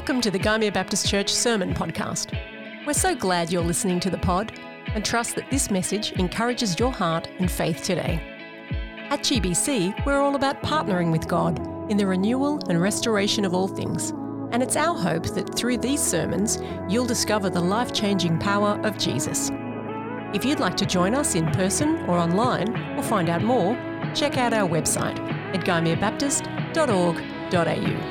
Welcome to the Gymea Baptist Church Sermon Podcast. We're so glad you're listening to the pod and trust that this message encourages your heart and faith today. At GBC, we're all about partnering with God in the renewal and restoration of all things, and it's our hope that through these sermons, you'll discover the life-changing power of Jesus. If you'd like to join us in person or online or find out more, check out our website at gymeabaptist.org.au.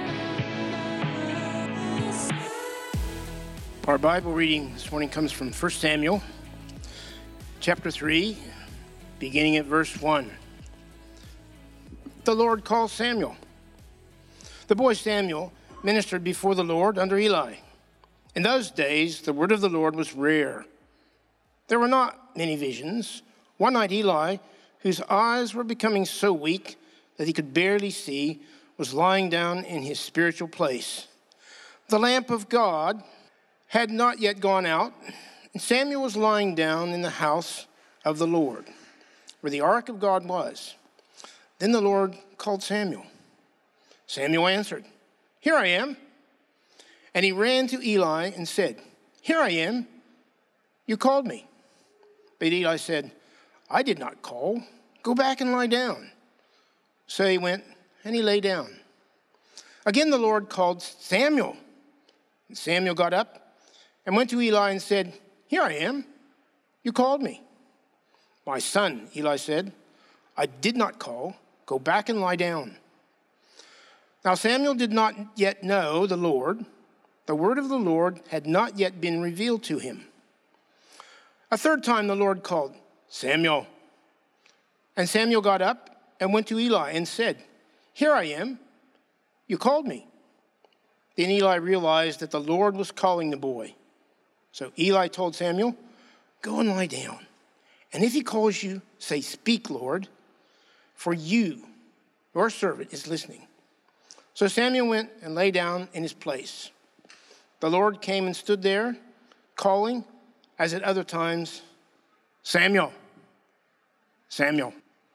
Our Bible reading this morning comes from 1 Samuel, chapter 3, beginning at verse 1. The Lord calls Samuel. The boy Samuel ministered before the Lord under Eli. In those days, the word of the Lord was rare. There were not many visions. One night, Eli, whose eyes were becoming so weak that he could barely see, was lying down in his spiritual place. The lamp of God had not yet gone out, and Samuel was lying down in the house of the Lord, where the ark of God was. Then the Lord called Samuel. Samuel answered, "Here I am." And he ran to Eli and said, "Here I am. You called me." But Eli said, "I did not call. Go back and lie down." So he went and he lay down. Again the Lord called Samuel. And Samuel got up and went to Eli and said, "Here I am. You called me." "My son," Eli said, "I did not call. Go back and lie down." Now Samuel did not yet know the Lord. The word of the Lord had not yet been revealed to him. A third time the Lord called, "Samuel." And Samuel got up and went to Eli and said, "Here I am. You called me." Then Eli realized that the Lord was calling the boy. So Eli told Samuel, "Go and lie down. And if he calls you, say, 'Speak, Lord,' for your servant is listening." So Samuel went and lay down in his place. The Lord came and stood there, calling, as at other times, "Samuel, Samuel."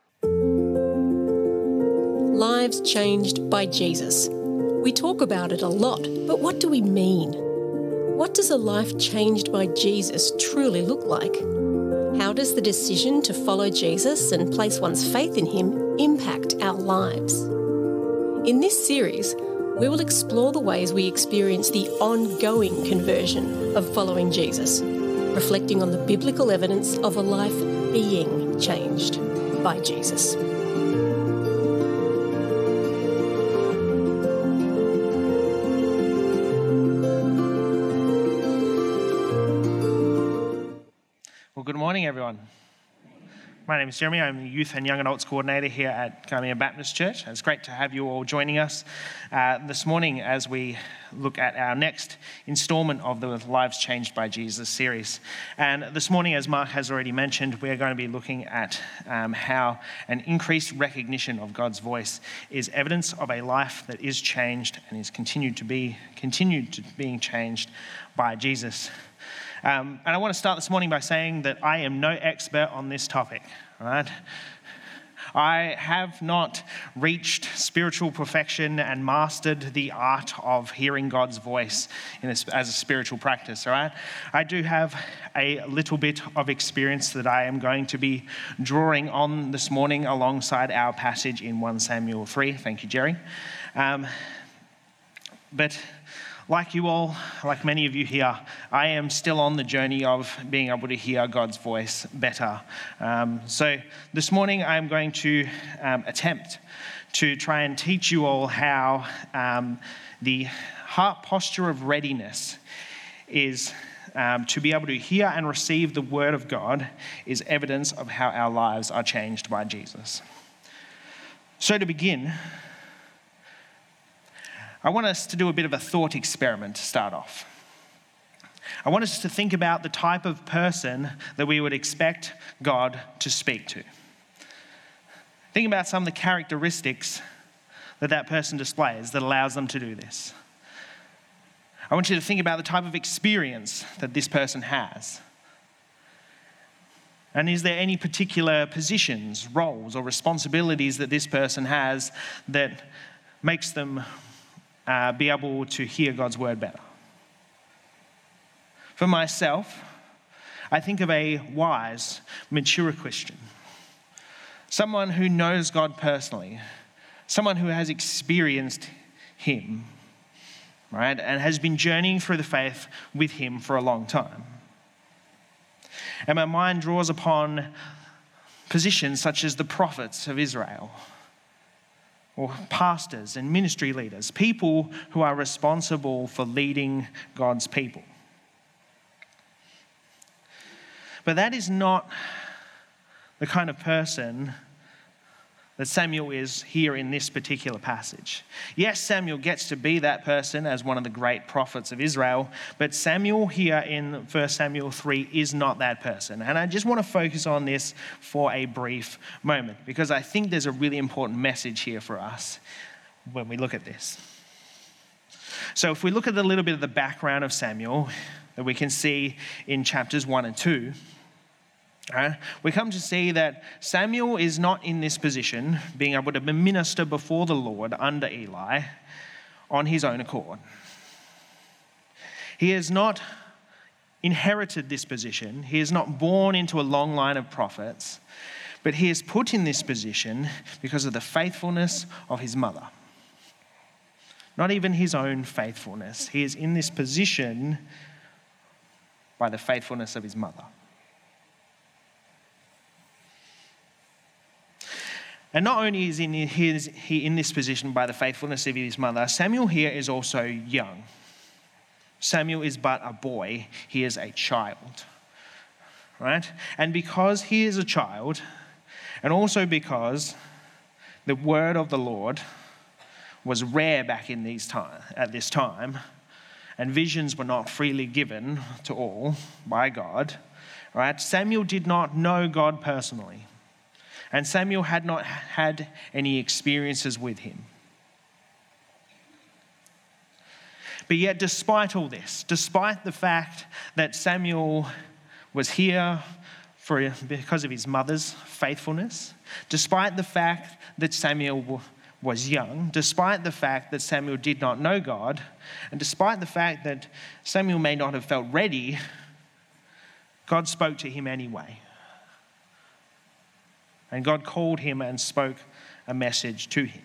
Lives changed by Jesus. We talk about it a lot, but what do we mean? What does a life changed by Jesus truly look like? How does the decision to follow Jesus and place one's faith in him impact our lives? In this series, we will explore the ways we experience the ongoing conversion of following Jesus, reflecting on the biblical evidence of a life being changed by Jesus. Well, good morning, everyone. My name is Jeremy. I'm the Youth and Young Adults Coordinator here at Gymea Baptist Church. It's great to have you all joining us this morning as we look at our next installment of the Lives Changed by Jesus series. And this morning, as Mark has already mentioned, we are going to be looking at how an increased recognition of God's voice is evidence of a life that is changed and is continued to being changed by Jesus. And I want to start this morning by saying that I am no expert on this topic, all right? I have not reached spiritual perfection and mastered the art of hearing God's voice as a spiritual practice, all right? I do have a little bit of experience that I am going to be drawing on this morning alongside our passage in 1 Samuel 3. Thank you, Jerry. But like you all, like many of you here, I am still on the journey of being able to hear God's voice better. So this morning I'm going to attempt to try and teach you all how the heart posture of readiness is to be able to hear and receive the word of God is evidence of how our lives are changed by Jesus. So to begin, I want us to do a bit of a thought experiment to start off. I want us to think about the type of person that we would expect God to speak to. Think about some of the characteristics that person displays that allows them to do this. I want you to think about the type of experience that this person has. And is there any particular positions, roles, or responsibilities that this person has that makes them be able to hear God's word better. For myself, I think of a wise, mature Christian, someone who knows God personally, someone who has experienced him, right, and has been journeying through the faith with him for a long time. And my mind draws upon positions such as the prophets of Israel, or pastors and ministry leaders, people who are responsible for leading God's people. But that is not the kind of person that Samuel is here in this particular passage. Yes, Samuel gets to be that person as one of the great prophets of Israel, but Samuel here in 1 Samuel 3 is not that person. And I just want to focus on this for a brief moment, because I think there's a really important message here for us when we look at this. So if we look at a little bit of the background of Samuel that we can see in chapters 1 and 2, we come to see that Samuel is not in this position, being able to minister before the Lord under Eli on his own accord. He has not inherited this position. He is not born into a long line of prophets, but he is put in this position because of the faithfulness of his mother. Not even his own faithfulness. He is in this position by the faithfulness of his mother. And not only is he in this position by the faithfulness of his mother, Samuel here is also young. Samuel is but a boy. He is a child, right? And because he is a child, and also because the word of the Lord was rare back in at this time, and visions were not freely given to all by God, right? Samuel did not know God personally. And Samuel had not had any experiences with him. But yet, despite all this, despite the fact that Samuel was here because of his mother's faithfulness, despite the fact that Samuel was young, despite the fact that Samuel did not know God, and despite the fact that Samuel may not have felt ready, God spoke to him anyway. And God called him and spoke a message to him.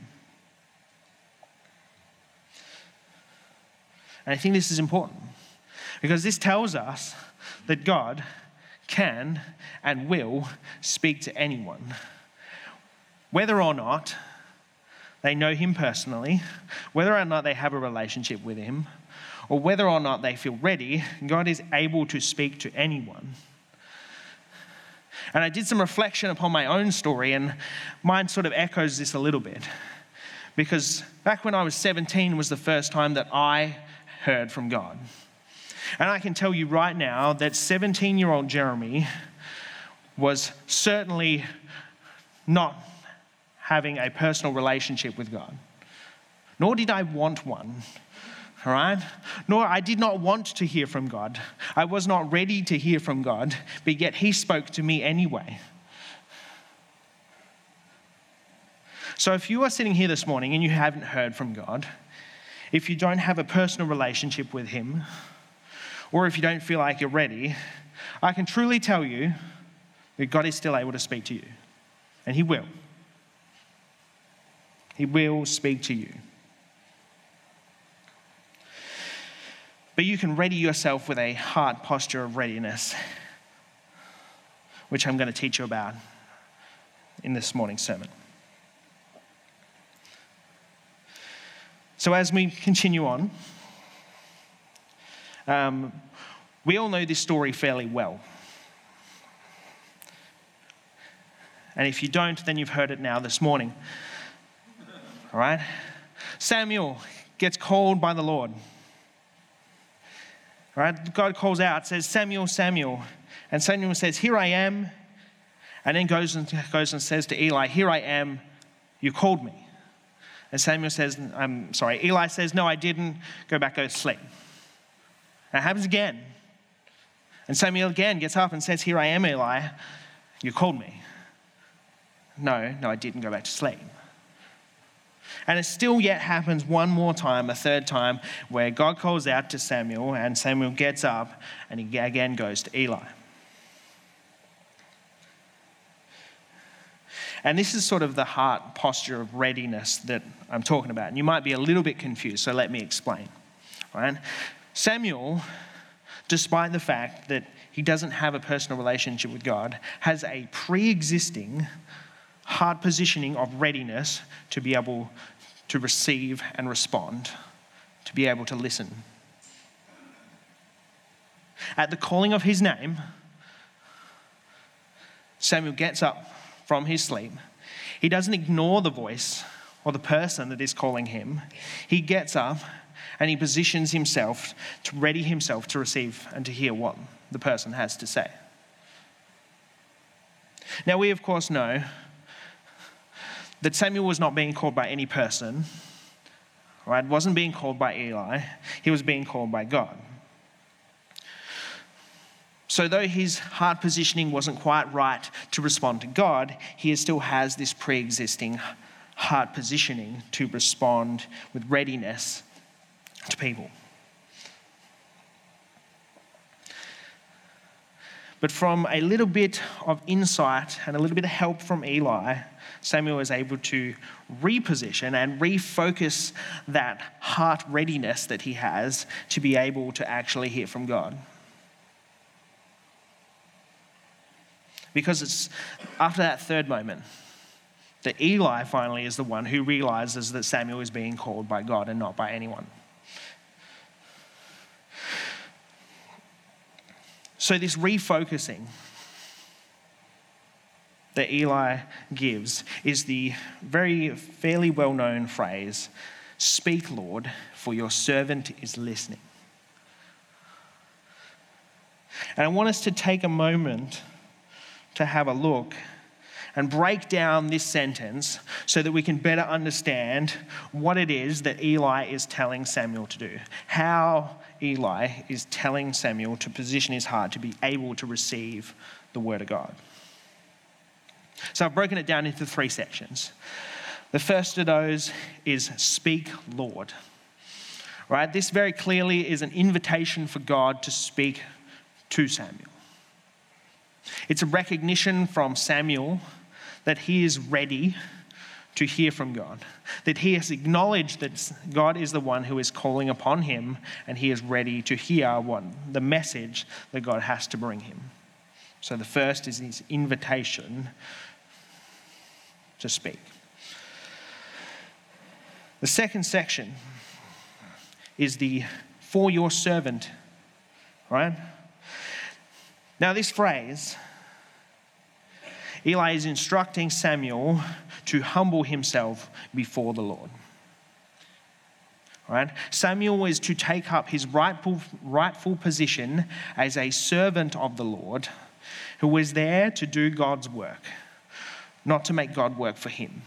And I think this is important because this tells us that God can and will speak to anyone, whether or not they know him personally, whether or not they have a relationship with him, or whether or not they feel ready. God is able to speak to anyone. And I did some reflection upon my own story, and mine sort of echoes this a little bit. Because back when I was 17 was the first time that I heard from God. And I can tell you right now that 17-year-old Jeremy was certainly not having a personal relationship with God. Nor did I want one. All right? Nor I did not want to hear from God. I was not ready to hear from God, but yet he spoke to me anyway. So if you are sitting here this morning and you haven't heard from God, if you don't have a personal relationship with him, or if you don't feel like you're ready, I can truly tell you that God is still able to speak to you. And he will. He will speak to you. But you can ready yourself with a heart posture of readiness, which I'm going to teach you about in this morning's sermon. So as we continue on, we all know this story fairly well. And if you don't, then you've heard it now this morning. All right? Samuel gets called by the Lord. Right? God calls out, says, Samuel, Samuel. And Samuel says, here I am. And then goes and says to Eli, here I am, you called me. And Samuel says, Eli says, no, I didn't. Go back, go to sleep. And it happens again. And Samuel again gets up and says, here I am, Eli, you called me. No, I didn't. Go back to sleep. And it still yet happens one more time, a third time, where God calls out to Samuel, and Samuel gets up and he again goes to Eli. And this is sort of the heart posture of readiness that I'm talking about. And you might be a little bit confused, so let me explain. Right? Samuel, despite the fact that he doesn't have a personal relationship with God, has a pre-existing heart positioning of readiness to be able to receive and respond, to be able to listen. At the calling of his name, Samuel gets up from his sleep. He doesn't ignore the voice or the person that is calling him. He gets up and he positions himself to ready himself to receive and to hear what the person has to say. Now, we of course know that Samuel was not being called by any person, right? Wasn't being called by Eli. He was being called by God. So though his heart positioning wasn't quite right to respond to God, he still has this pre-existing heart positioning to respond with readiness to people. But from a little bit of insight and a little bit of help from Eli, Samuel was able to reposition and refocus that heart readiness that he has to be able to actually hear from God. Because it's after that third moment that Eli finally is the one who realizes that Samuel is being called by God and not by anyone. So this refocusing that Eli gives is the very fairly well-known phrase, "Speak, Lord, for your servant is listening." And I want us to take a moment to have a look and break down this sentence so that we can better understand what it is that Eli is telling Samuel to do. How Eli is telling Samuel to position his heart to be able to receive the word of God. So I've broken it down into 3 sections. The first of those is "Speak, Lord." Right? This very clearly is an invitation for God to speak to Samuel. It's a recognition from Samuel that he is ready to hear from God, that he has acknowledged that God is the one who is calling upon him, and he is ready to hear the message that God has to bring him. So the first is his invitation to speak. The second section is the "for your servant," right? Now this phrase, Eli is instructing Samuel to humble himself before the Lord. Right? Samuel is to take up his rightful position as a servant of the Lord who is there to do God's work, not to make God work for him.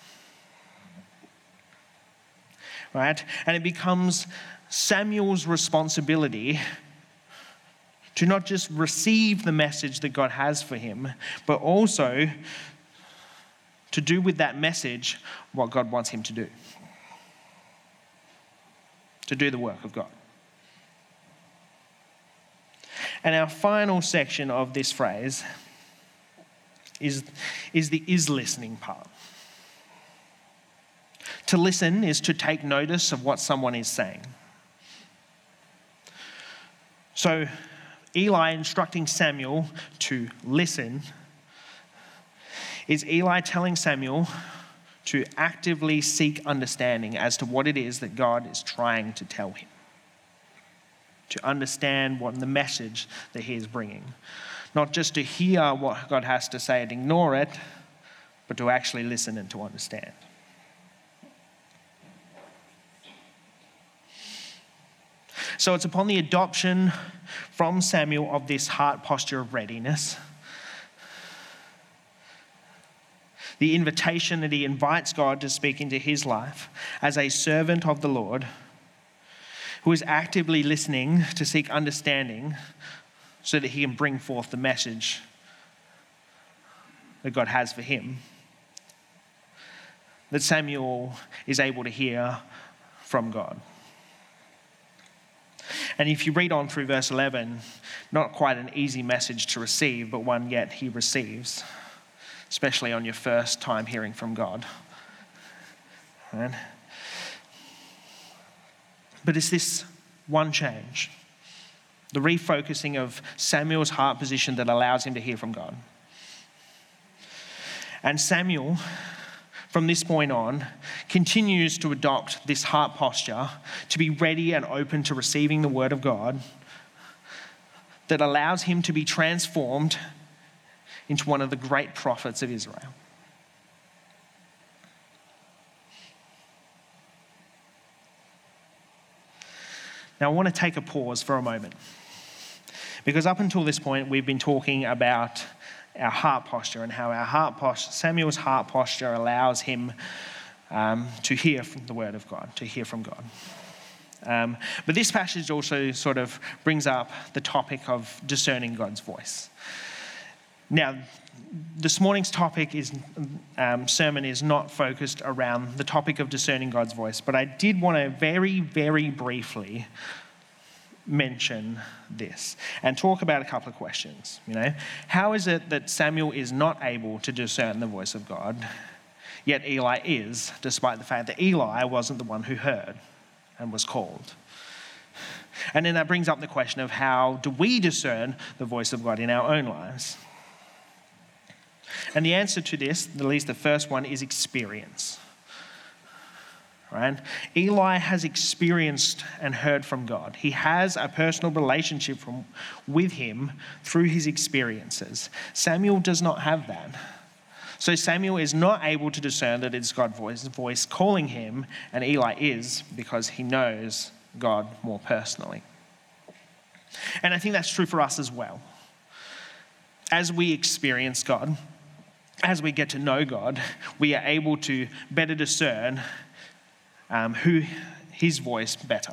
Right? And it becomes Samuel's responsibility to not just receive the message that God has for him, but also to do with that message what God wants him to do. To do the work of God. And our final section of this phrase is the "is listening" part. To listen is to take notice of what someone is saying. So Eli instructing Samuel to listen is Eli telling Samuel to actively seek understanding as to what it is that God is trying to tell him. To understand what the message that he is bringing. Not just to hear what God has to say and ignore it, but to actually listen and to understand. So it's upon the adoption from Samuel of this heart posture of readiness, the invitation that he invites God to speak into his life as a servant of the Lord, who is actively listening to seek understanding so that he can bring forth the message that God has for him. that Samuel is able to hear from God. And if you read on through verse 11, not quite an easy message to receive, but one yet he receives, especially on your first time hearing from God. Right? But it's this one change, the refocusing of Samuel's heart position, that allows him to hear from God. And Samuel, from this point on, continues to adopt this heart posture to be ready and open to receiving the word of God that allows him to be transformed into one of the great prophets of Israel. Now, I want to take a pause for a moment, because up until this point, we've been talking about our heart posture and how Samuel's heart posture allows him to hear from the word of God, to hear from God. But this passage also sort of brings up the topic of discerning God's voice. Now, this morning's sermon is not focused around the topic of discerning God's voice, but I did want to very, very briefly mention this and talk about a couple of questions. How is it that Samuel is not able to discern the voice of God, yet Eli is, despite the fact that Eli wasn't the one who heard and was called? And then that brings up the question of, how do we discern the voice of God in our own lives? And the answer to this, at least the first one, is experience. Right? Eli has experienced and heard from God. He has a personal relationship with him through his experiences. Samuel does not have that. So Samuel is not able to discern that it's God's voice calling him, and Eli is, because he knows God more personally. And I think that's true for us as well. As we experience God, as we get to know God, we are able to better discern his voice better.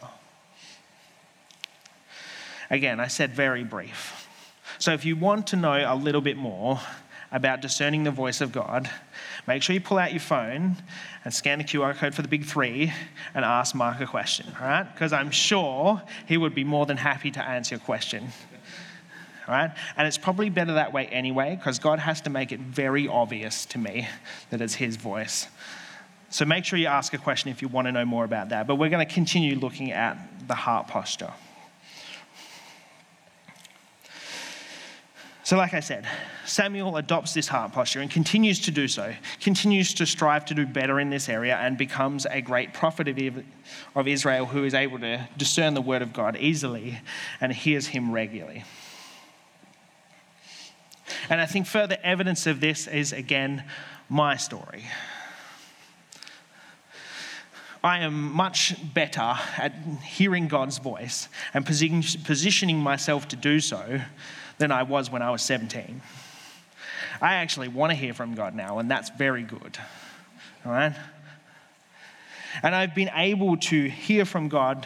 Again, I said very brief. So if you want to know a little bit more about discerning the voice of God, make sure you pull out your phone and scan the QR code for the big 3 and ask Mark a question, all right? Because I'm sure he would be more than happy to answer your question. All right? And it's probably better that way anyway, because God has to make it very obvious to me that it's his voice. So make sure you ask a question if you want to know more about that. But we're going to continue looking at the heart posture. So like I said, Samuel adopts this heart posture and continues to do so, continues to strive to do better in this area, and becomes a great prophet of Israel who is able to discern the word of God easily and hears him regularly. And I think further evidence of this is, again, my story. I am much better at hearing God's voice and positioning myself to do so than I was when I was 17. I actually want to hear from God now, and that's very good. All right? And I've been able to hear from God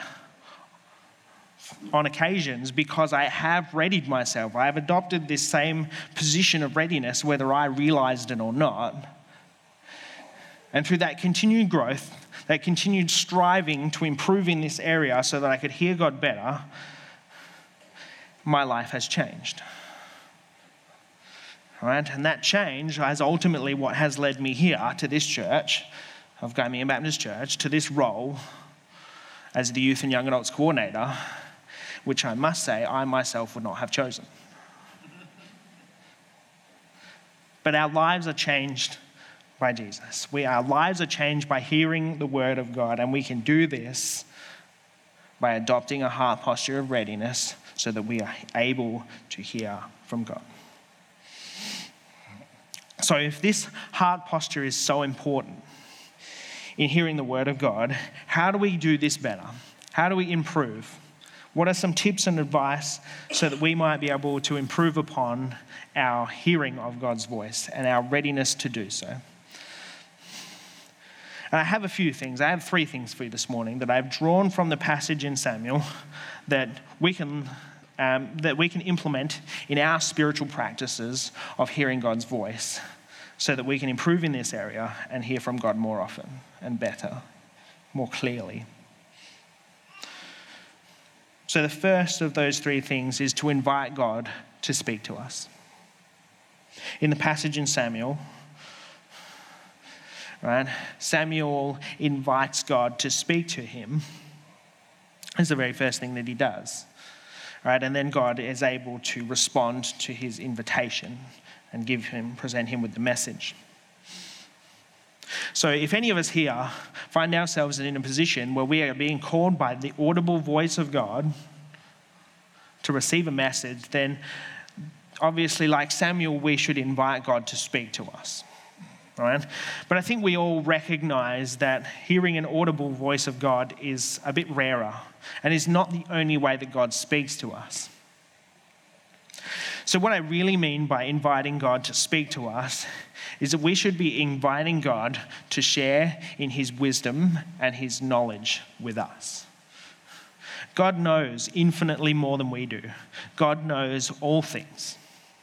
on occasions because I have readied myself. I have adopted this same position of readiness, whether I realized it or not. And through that continued growth, that continued striving to improve in this area so that I could hear God better, my life has changed. All right? And that change is ultimately what has led me here to this church, of Gymea Baptist Church, to this role as the Youth and Young Adults Coordinator, which I must say I myself would not have chosen. But our lives are changed by Jesus. Our lives are changed by hearing the word of God, and we can do this by adopting a heart posture of readiness so that we are able to hear from God. So if this heart posture is so important in hearing the word of God, how do we do this better? How do we improve? What are some tips and advice so that we might be able to improve upon our hearing of God's voice and our readiness to do so? And I have a few things. I have 3 things for you this morning that I've drawn from the passage in Samuel that we can implement in our spiritual practices of hearing God's voice so that we can improve in this area and hear from God more often and better, more clearly. So the first of those three things is to invite God to speak to us. In the passage in Samuel, right, Samuel invites God to speak to him. It's the very first thing that he does. Right, and then God is able to respond to his invitation and present him with the message. So if any of us here find ourselves in a position where we are being called by the audible voice of God to receive a message, then obviously, like Samuel, we should invite God to speak to us. Right? But I think we all recognize that hearing an audible voice of God is a bit rarer and is not the only way that God speaks to us. So what I really mean by inviting God to speak to us is that we should be inviting God to share in his wisdom and his knowledge with us. God knows infinitely more than we do. God knows all things.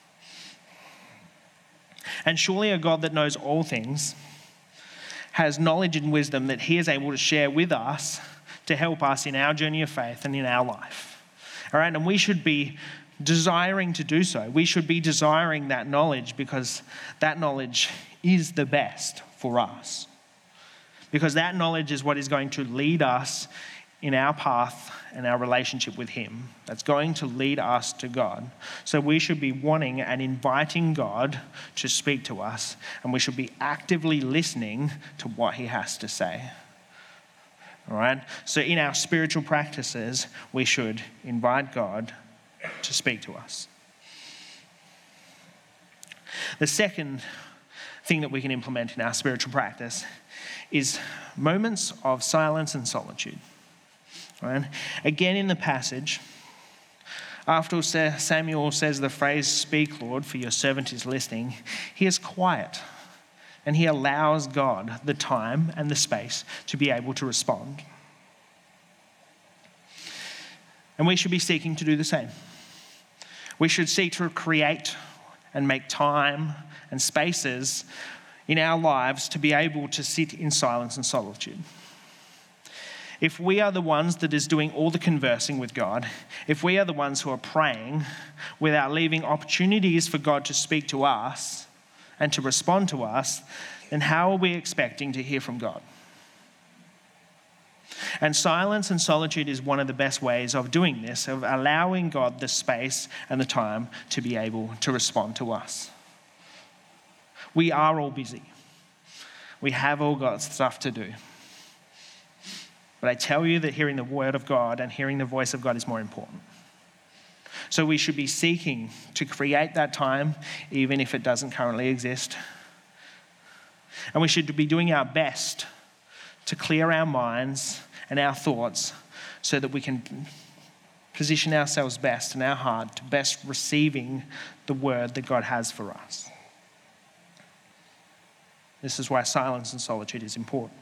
And surely a God that knows all things has knowledge and wisdom that he is able to share with us to help us in our journey of faith and in our life. All right, and we should be desiring to do so. We should be desiring that knowledge because that knowledge is the best for us. Because that knowledge is what is going to lead us in our path and our relationship with him. That's going to lead us to God. So we should be wanting and inviting God to speak to us, and we should be actively listening to what he has to say. All right? So in our spiritual practices, we should invite God to speak to us. The second thing that we can implement in our spiritual practice is moments of silence and solitude. Right? Again in the passage, after Samuel says the phrase, "Speak, Lord, for your servant is listening," he is quiet and he allows God the time and the space to be able to respond. And we should be seeking to do the same. We should seek to create and make time and spaces in our lives to be able to sit in silence and solitude. If we are the ones that is doing all the conversing with God, if we are the ones who are praying without leaving opportunities for God to speak to us and to respond to us, then how are we expecting to hear from God? And silence and solitude is one of the best ways of doing this, of allowing God the space and the time to be able to respond to us. We are all busy. We have all got stuff to do. But I tell you that hearing the word of God and hearing the voice of God is more important. So we should be seeking to create that time, even if it doesn't currently exist. And we should be doing our best to clear our minds and our thoughts so that we can position ourselves best in our heart to best receiving the word that God has for us. This is why silence and solitude is important.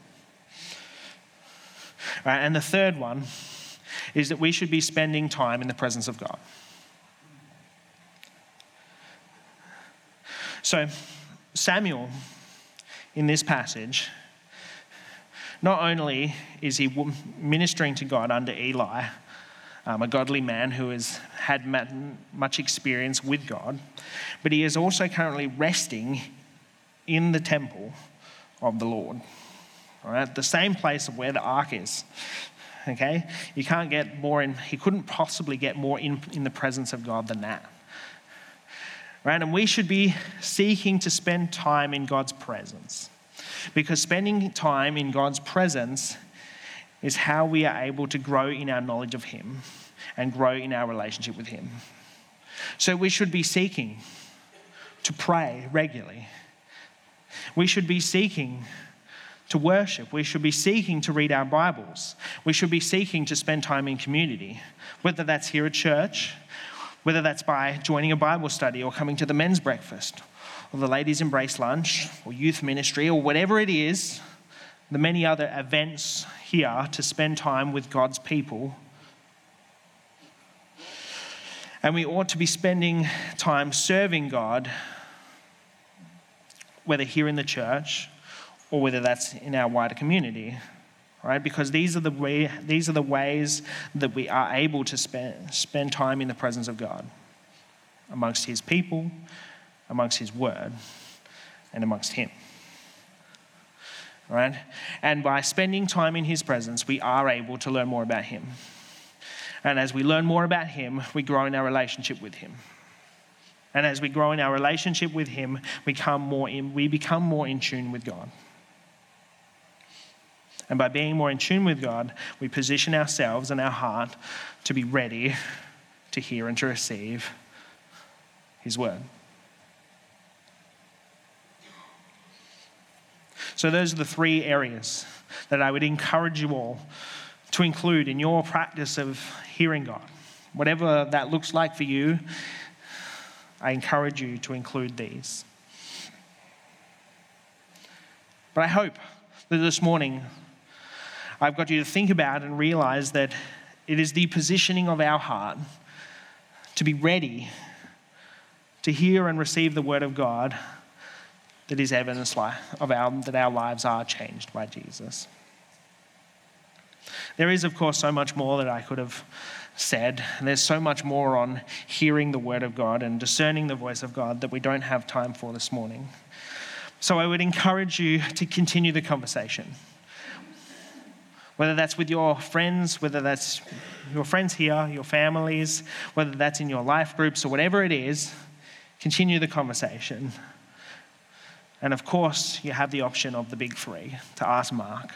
Right, and the third one is that we should be spending time in the presence of God. So Samuel, in this passage, not only is he ministering to God under Eli, a godly man who has had much experience with God, but he is also currently resting in the temple of the Lord. All right, the same place of where the ark is. Okay, you can't get more in. He couldn't possibly get more in the presence of God than that. Right, and we should be seeking to spend time in God's presence, because spending time in God's presence is how we are able to grow in our knowledge of Him and grow in our relationship with Him. So we should be seeking to pray regularly. We should be seeking to worship. We should be seeking to read our Bibles. We should be seeking to spend time in community, whether that's here at church, whether that's by joining a Bible study or coming to the men's breakfast or the ladies' embrace lunch or youth ministry or whatever it is, the many other events here to spend time with God's people. And we ought to be spending time serving God whether here in the church or whether that's in our wider community, right? Because these are the ways that we are able to spend time in the presence of God, amongst his people, amongst his word, and amongst him. Right? And by spending time in his presence, we are able to learn more about him. And as we learn more about him, we grow in our relationship with him. And as we grow in our relationship with him, we become more in tune with God. And by being more in tune with God, we position ourselves and our heart to be ready to hear and to receive his word. So those are the three areas that I would encourage you all to include in your practice of hearing God. Whatever that looks like for you, I encourage you to include these. But I hope that this morning I've got you to think about and realize that it is the positioning of our heart to be ready to hear and receive the word of God that is evidence that our lives are changed by Jesus. There is, of course, so much more that I could have said. And there's so much more on hearing the word of God and discerning the voice of God that we don't have time for this morning. So I would encourage you to continue the conversation. Whether that's with your friends, whether that's your friends here, your families, whether that's in your life groups or whatever it is, continue the conversation. And of course, you have the option of the big three to ask Mark.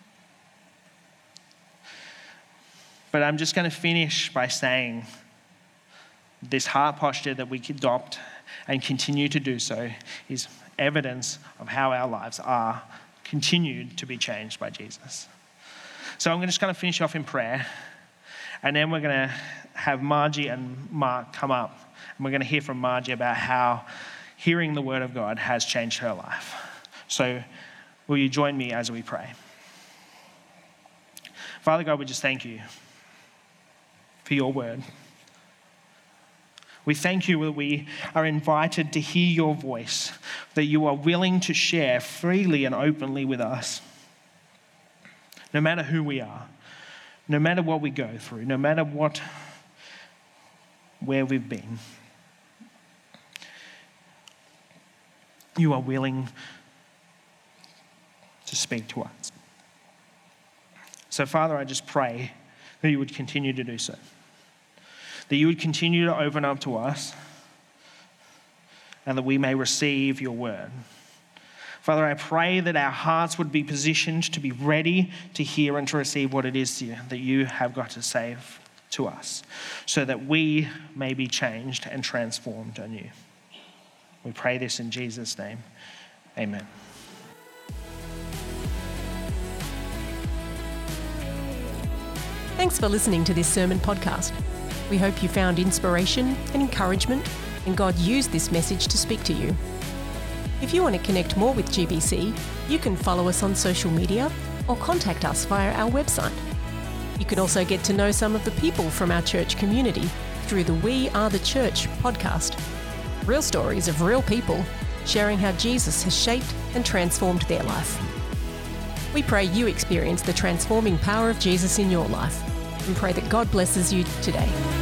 But I'm just going to finish by saying this heart posture that we adopt and continue to do so is evidence of how our lives are continued to be changed by Jesus. So I'm just going to finish off in prayer, and then we're going to have Margie and Mark come up, and we're going to hear from Margie about how hearing the word of God has changed her life. So will you join me as we pray? Father God, we just thank you for your word. We thank you that we are invited to hear your voice, that you are willing to share freely and openly with us. No matter who we are, no matter what we go through, no matter where we've been, you are willing to speak to us. So, Father, I just pray that you would continue to do so, that you would continue to open up to us, and that we may receive your word. Father, I pray that our hearts would be positioned to be ready to hear and to receive what it is that you have got to say to us, so that we may be changed and transformed anew. We pray this in Jesus' name. Amen. Thanks for listening to this sermon podcast. We hope you found inspiration and encouragement, and God used this message to speak to you. If you want to connect more with GBC, you can follow us on social media or contact us via our website. You can also get to know some of the people from our church community through the We Are the Church podcast. Real stories of real people sharing how Jesus has shaped and transformed their life. We pray you experience the transforming power of Jesus in your life and pray that God blesses you today.